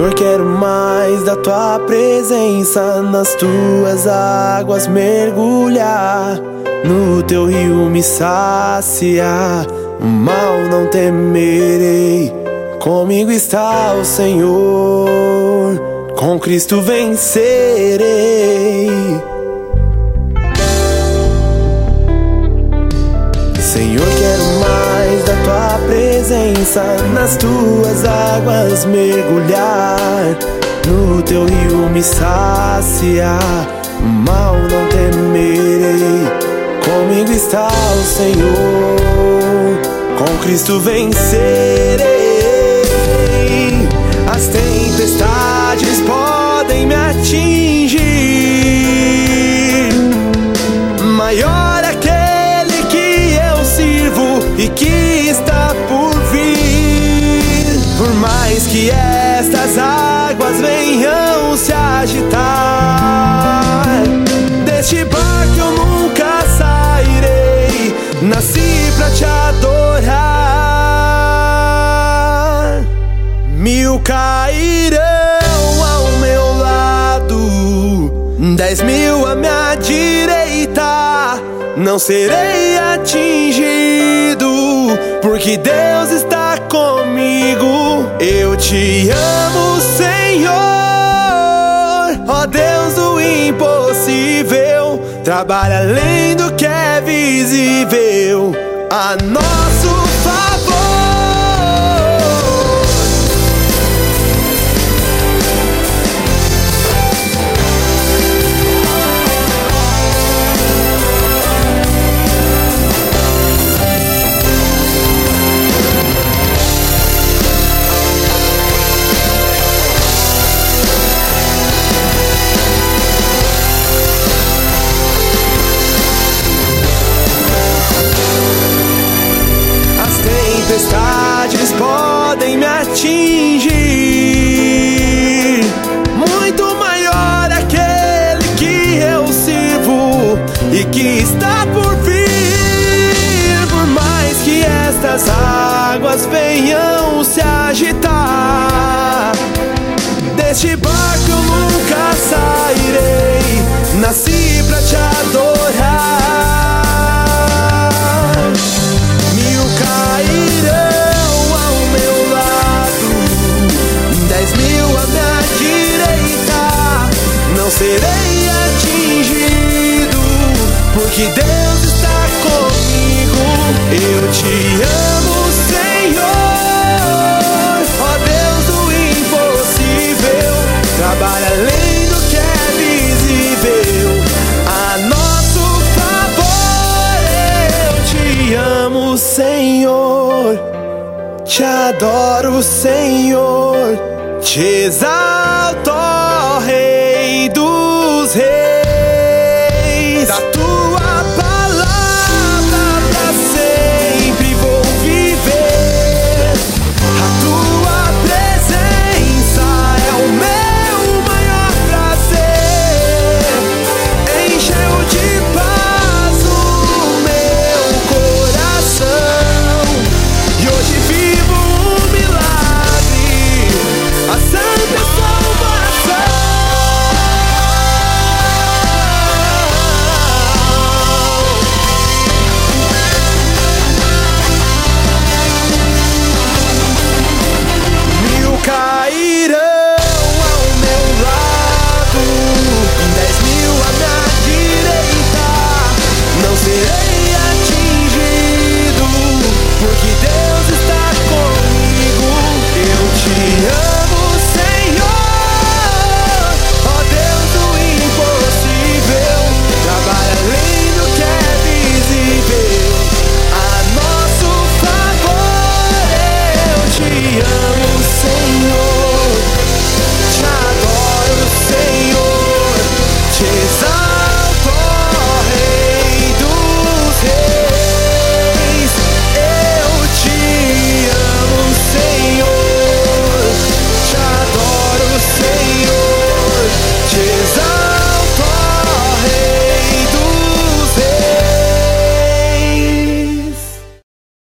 Senhor, quero mais da tua presença, nas tuas águas mergulhar, no teu rio me saciar, o mal não temerei. Comigo está o Senhor, com Cristo vencerei. Senhor, quero mais da tua presença, nas tuas águas mergulhar, no teu rio me saciar, o mal não temerei. Comigo está o Senhor, com Cristo vencerei. As tempestades podem me atingir, maior aquele que eu sirvo e que está por vir. Por mais que estas águas venham se agitar, deste barco eu nunca sairei, nasci pra te adorar. 1000 cairão ao meu lado, 10.000 à minha direita, não serei atingido, porque Deus está comigo. Eu te amo, Senhor, ó Deus do impossível, trabalha além do que é visível a nosso favor. Tempestades podem me atingir, muito maior aquele que eu sirvo e que está por vir. Por mais que estas águas venham se agitar, deste barco eu nunca sairei, nasci pra te adorar. 1000 cairão ao meu lado, 10.000 à minha direita, não serei atingido, porque Deus está comigo. Eu te amo, Senhor, ó Deus do impossível, trabalha além do que é visível a nosso favor. Eu te amo, Senhor, te adoro, Senhor, te exalto.